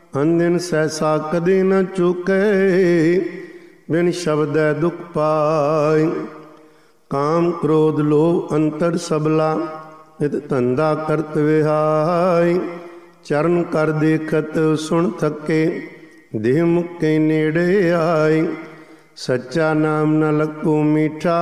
ਅੰਦਿਨ ਸਹਿਸਾ ਕਦੇ ਨ ਚੁਕੈ, ਬਿਨ ਸ਼ਬਦੈ ਦੁਖ ਪਾਇ। ਕਾਮ ਕ੍ਰੋਧ ਲੋਭ ਅੰਤਰ ਸਬਲਾ, ਨਿਤ ਧੰਦਾ ਕਰਤ ਵਿਹਾਈ। ਚਰਨ ਕਰ ਦੇਖਤ ਸੁਣ ਥਕੇ, ਦੇਹ ਮੁਕੇ ਨੇੜੇ ਆਈ। ਸੱਚਾ ਨਾਮ ਨ ਲਗੋ ਮੀਠਾ,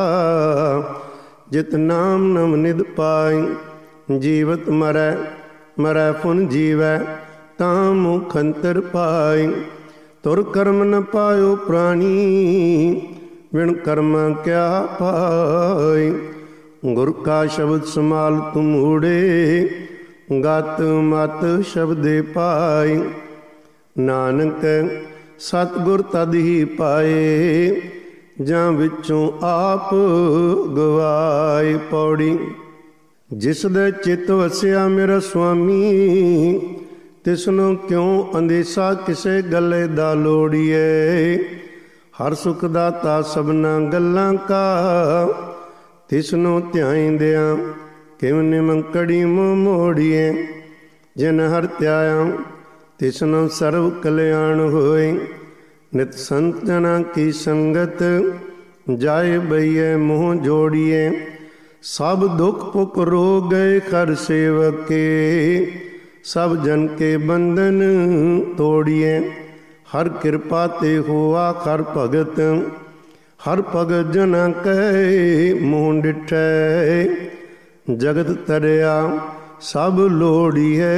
ਜਿਤ ਨਾਮ ਨਮ ਨਿਧ ਪਾਈ। ਜੀਵਤ ਮਰੈ ਮਰੈ ਪੁਨ ਜੀਵੈ, ਤਾਂ ਮੁਖ ਅੰਤਰ ਪਾਈ। ਤੁਰ ਕਰਮ ਨ ਪਾਇਓ ਪ੍ਰਾਣੀ, ਬਿਨ ਕਰਮ ਕਿਆ ਪਾਈ। ਗੁਰ ਕਾ ਸ਼ਬਦ ਸਮਾਲ ਤੁਮ ਊੜੇ, ਗਤ ਮਤ ਸ਼ਬਦੇ ਪਾਈ। ਨਾਨਕ ਸਤਿਗੁਰ ਤਦ ਹੀ ਪਾਏ, ਜਾਂ ਵਿੱਚੋਂ ਆਪ ਗਵਾਏ। ਪੌੜੀ। ਜਿਸ ਦੇ ਚਿੱਤ ਵਸਿਆ ਮੇਰਾ ਸੁਆਮੀ, ਤਿਸਨੂੰ ਕਿਉਂ ਅੰਦੇਸਾ ਕਿਸੇ ਗੱਲੇ ਦਾ ਲੋੜੀਏ। ਹਰ ਸੁਖ ਦਾਤਾ ਸਭਨਾ ਗੱਲਾਂ ਕਾ, ਤਿਸਨੂੰ ਧਿਆਇਂਦਿਆਂ ਕਿਵ ਨਿਮੰਕੜੀ ਮੂੰਹ ਮੋੜੀਏ। ਜਿਨ ਹਰਿ ਧਿਆਇਆ ਤਿਸਨੂੰ ਸਰਬ ਕਲਿਆਣ ਹੋਏ। ਨਿਤ ਸੰਤ ਜਨਾਂ ਕੀ ਸੰਗਤ, ਜਾਏ ਬਈਏ ਮੂੰਹ ਜੋੜੀਏ। ਸਭ ਦੁਖ ਭੁਖ ਰੋਗ ਗਏ ਕਰ ਸੇਵਕੇ, ਸਭ ਜਨ ਕੇ ਬੰਧਨ ਤੋੜੀਏ। ਹਰ ਕਿਰਪਾ ਤੇ ਹੋਆ ਕਰ ਭਗਤ, ਹਰ ਭਗਤ ਜਨਾਂ ਕੈ ਮੂੰਹ ਡਿਠੈ। ਜਗਤ ਤਰਿਆ ਸਭ ਲੋੜੀਏ।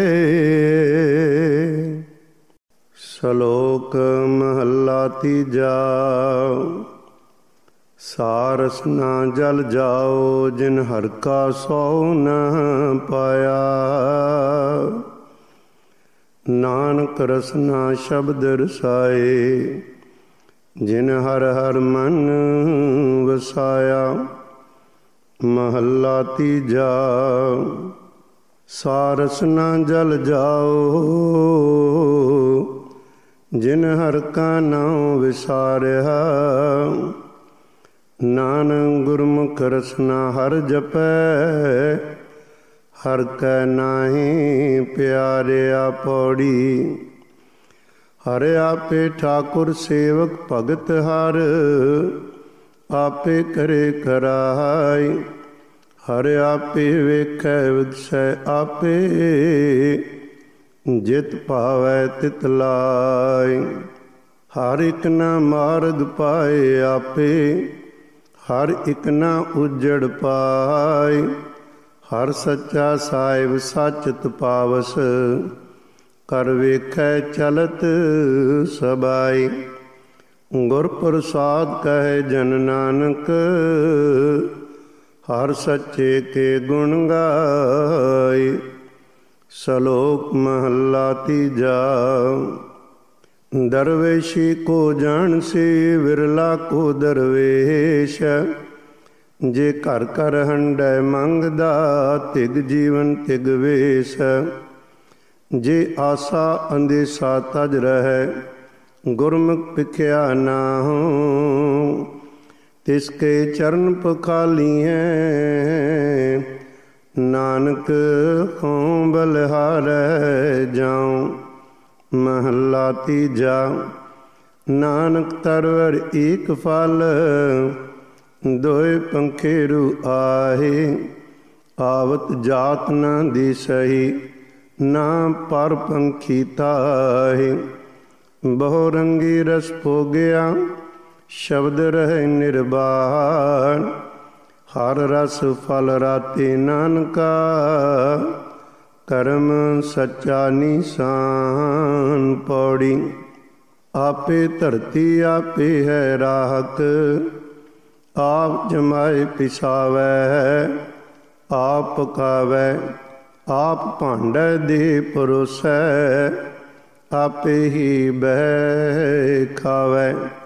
ਸ਼ਲੋਕ ਮਹੱਲਾ ਤੀਜਾ। ਸਾਰਸ ਨਾ ਜਲ ਜਾਓ, ਜਿਨ ਹਰਿ ਕਾ ਸੋ ਨ ਪਾਇਆ। ਨਾਨਕ ਰਸਨਾ ਸ਼ਬਦ ਰਸਾਏ, ਜਿਨ ਹਰਿ ਹਰਿ ਮਨ ਵਸਾਇਆ। ਮਹੱਲਾ ਤੀਜਾ। ਸਾਰਸ ਨਾ ਜਲ ਜਾਓ, ਜਿਨ ਹਰਿ ਕਾ ਨਾਉ ਵਿਸਾਰਿਆ। ਨਾਨਕ ਗੁਰਮੁਖ ਰਸਨਾ ਹਰਿ ਜਪੈ, ਹਰਿ ਕੈ ਨਾਹੀ ਪਿਆਰਿਆ। ਪੌੜੀ। ਹਰਿ ਆਪੇ ਠਾਕੁਰ ਸੇਵਕ ਭਗਤ ਹਰਿ, ਆਪੇ ਕਰੇ ਕਰਾਈ। ਹਰਿ ਆਪੇ ਵੇਖੈ ਵਿਗਸੈ ਆਪੇ, ਜਿਤ ਭਾਵੈ ਤਿਤ ਲਾਇ। ਹਰ ਇਕ ਨਾ ਮਾਰਗ ਪਾਏ ਆਪੇ, ਹਰ ਇਕ ਨਾ ਉਜੜ ਪਾਇ। ਹਰ ਸੱਚਾ ਸਾਹਿਬ ਸਾਚਤ ਪਾਵਸ, ਕਰ ਵੇਖੈ ਚਲਤ ਸਬਾਈ। ਗੁਰ ਪ੍ਰਸਾਦ ਕਹੈ ਜਨ ਨਾਨਕ, ਹਰ ਸੱਚੇ ਕੇ ਗੁਣ ਗਾਏ। ਸ਼ਲੋਕ ਮਹੱਲਾ ਤੀਜਾ। ਦਰਵੇਸ਼ੀ ਕੋ ਜਾਣ ਸੇ, ਵਿਰਲਾ ਕੋ ਦਰਵੇਸ਼। ਜੇ ਘਰ ਘਰ ਹੰਡੈ ਮੰਗਦਾ, ਤਿਗ ਜੀਵਨ ਤਿਗ ਵੇਸ਼। ਜੇ ਆਸਾ ਅੰਦੇਸਾ ਤਜ ਰਹੈ, ਗੁਰਮੁਖ ਭਿਖਿਆ ਨਾਹੰ। ਤਿਸ ਕੇ ਚਰਨ ਪਖਾਲੀਐ, ਨਾਨਕ ਹੋਂ ਬਲਿਹਾਰੈ ਜਾਉ। ਮਹੱਲਾ ਤੀਜਾ। ਨਾਨਕ ਤਰਵਰ ਏਕ ਫਲ, ਦੋਇ ਪੰਖੇਰੂ ਆਹੇ। ਆਵਤ ਜਾਤ ਨਾ ਦਿਸਹੀ, ਨਾ ਪਰ ਪੰਖੀ ਤਾਹੇ। ਬਹੁ ਰੰਗੀ ਰਸ ਭੋਗਿਆ, ਸ਼ਬਦ ਰਹਿ ਨਿਰਬਾਣ। ਹਰ ਰਸ ਫਲ ਰਾਤੇ ਨਾਨਕਾ, ਕਰਮ ਸੱਚਾ ਨੀਸਾਨ। ਪੌੜੀ। ਆਪੇ ਧਰਤੀ ਆਪੇ ਹੈ ਰਾਹਤ, ਆਪ ਜਮਾਏ ਪਿਸਾਵੈ। ਆਪ ਪਕਾਵੈ ਆਪ ਭਾਂਡੈ ਦੇ ਪਰੋਸੈ, ਆਪੇ ਹੀ ਬਹਿ ਖਾਵੈ।